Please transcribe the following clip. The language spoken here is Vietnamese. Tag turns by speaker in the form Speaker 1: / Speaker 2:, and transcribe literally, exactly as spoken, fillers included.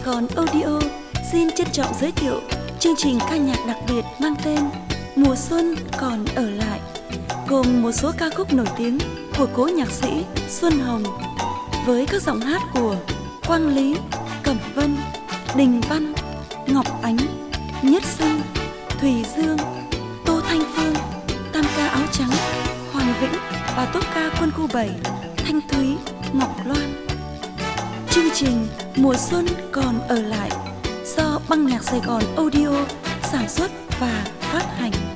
Speaker 1: Gòn Audio xin trân trọng giới thiệu chương trình ca nhạc đặc biệt mang tên Mùa Xuân Còn Ở Lại, gồm một số ca khúc nổi tiếng của cố nhạc sĩ Xuân Hồng với các giọng hát của Quang Lý, Cẩm Vân, Đình Văn, Ngọc Ánh, Nhất Sinh, Thùy Dương, Tô Thanh Phương, tam ca áo trắng, Hoàng Vĩnh và tốt ca quân khu bảy, Thanh Thúy, Ngọc Loan. Chương trình Mùa Xuân Còn Ở Lại do Băng Nhạc Sài Gòn Audio sản xuất và phát hành.